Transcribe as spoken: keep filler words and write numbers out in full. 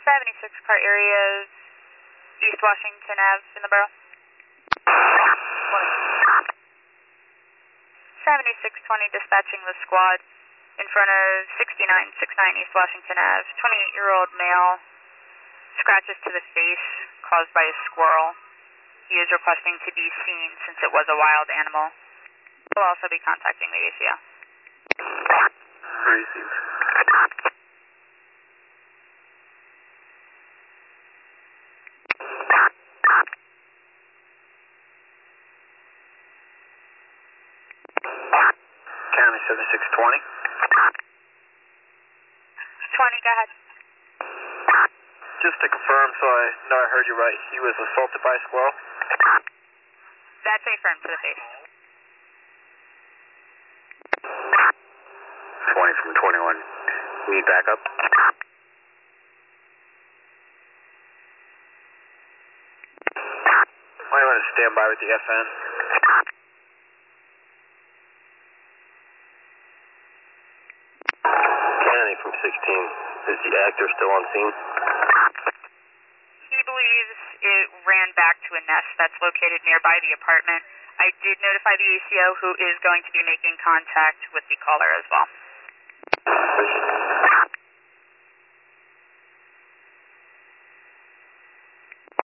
seventy-six car area, East Washington Avenue in the borough. seventy-six twenty dispatching the squad in front of sixty-nine sixty-nine East Washington Avenue. twenty-eight-year-old male, scratches to the face caused by a squirrel. He is requesting to be seen since it was a wild animal. We'll also be contacting the A C O. Receive. County seventy-six twenty. twenty, go ahead. Just to confirm, so I know I heard you right, he was assaulted by a squirrel? That's affirmed to the face. twenty from twenty-one. Need backup? Might want to stand by with the F N. County from sixteen. Is the actor still on scene? He believes it ran back to a nest that's located nearby the apartment. I did notify the A C O, who is going to be making contact with the caller as well.